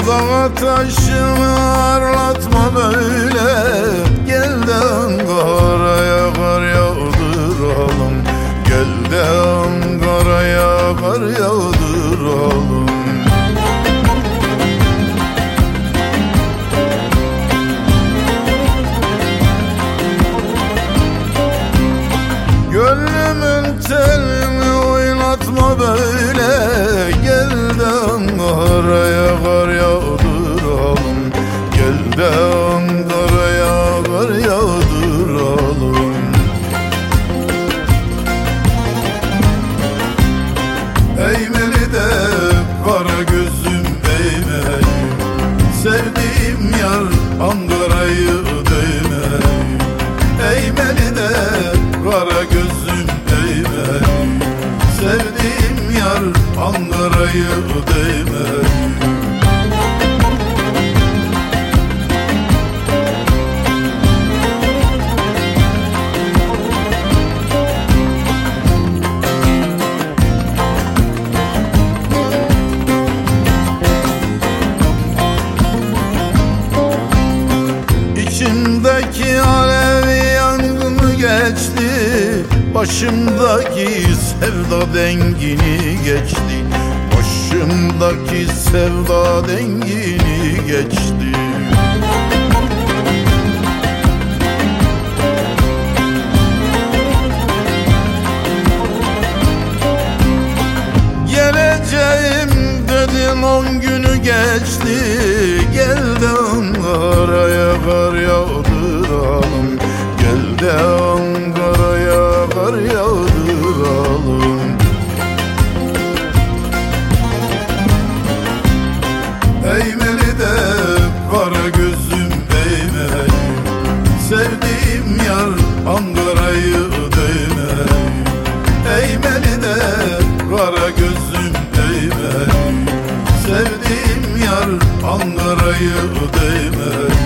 Dağa taşını arlatma böyle, gel de Ankara'ya kar yağdıralım. Gel de Ankara'ya kar yağdıralım. Gönlümün telini oynatma böyle, gel de Ankara'ya kar yağdıralım. Gel de Ankara'ya kar yağdıralım. Eğmeli de kara gözüm eğmeli, sevdiğim yar Ankara'yı değmeli. Eğmeli de kara gözüm eğmeli, sevdiğim yar Ankara'yı değmeli. İçimdeki alevi yangını geçti, başımdaki sevda dengini geçti. Başımdaki sevda dengini geçti. Geleceğim dedin 10 günü geçti, gel de Ankara'ya kar yağdıralım. Gel de Ankara'ya kar yağdıralım. Eğmeli de kara gözüm eğmeli, sevdiğim yar Ankara'yı değmeli. Eğmeli de kara gözüm eğmeli, sevdiğim yar Ankara'yı değmeli.